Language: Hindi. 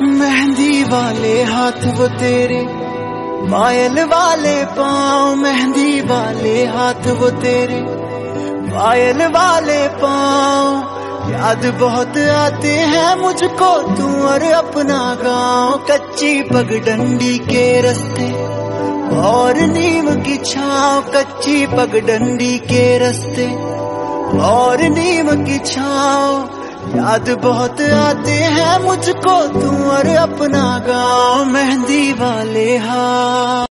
मेहंदी वाले हाथ वो तेरे, पायल वाले पाँव। मेहंदी वाले हाथ वो तेरे, पायल वाले पाँव। याद बहुत आते हैं मुझको तू और अपना गाँव। कच्ची पगडंडी के रास्ते और नीम की छाँव। कच्ची पगडंडी के रास्ते और नीम की छाँव। याद बहुत आते हैं मुझको तू और अपना गाँव। मेहंदी वाले हाथ।